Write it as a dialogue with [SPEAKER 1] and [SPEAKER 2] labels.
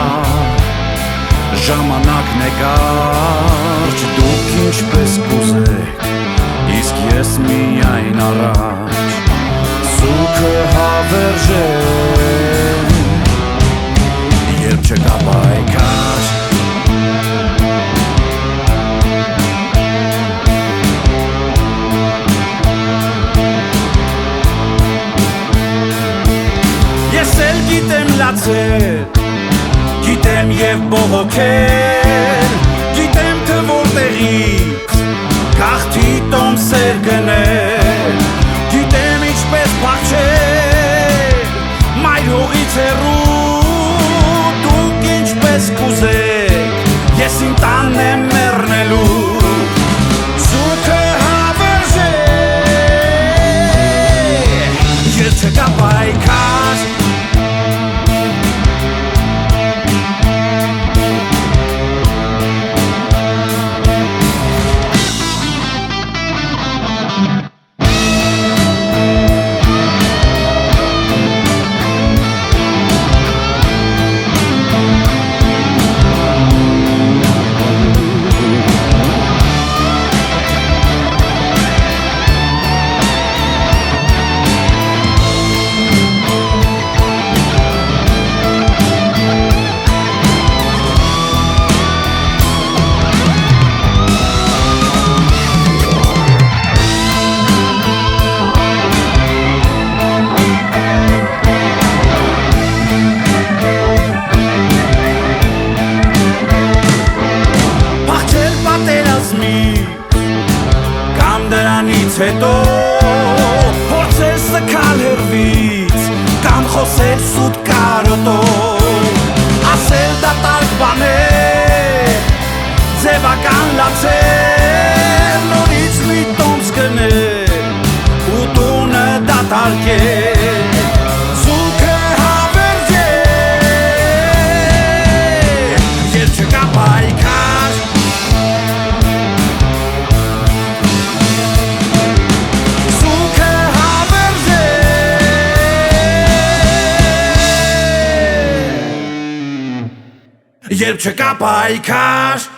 [SPEAKER 1] Ժամանակն է կարճ, դուք ինչպես կուզեք, իսկ ես միայն առաջ Սուքը հավերժեմ, երբ չկա պայքար Ես էլ գիտեմ լացել, գիտեմ և բողոքել, գիտեմ թե որտեղից գաղթի տոմսեր գնել, գիտեմ ինչպես փախչել մայր հողից հեռու, դուք ինչպես կուզեք, ես իմ տանն եմ մեռնելու Սուքը հավերժե, երբ չկա պայքար հետո փորձել սկալ հեռվից կամ խոսել սուտ կարոտով ասել դատարկ բաներ ձևական լացել նորից մի տոմս գնել ու տունը դատարկել Սուքը հավերժե երբ չկա պայքար Երբ չկա պայքար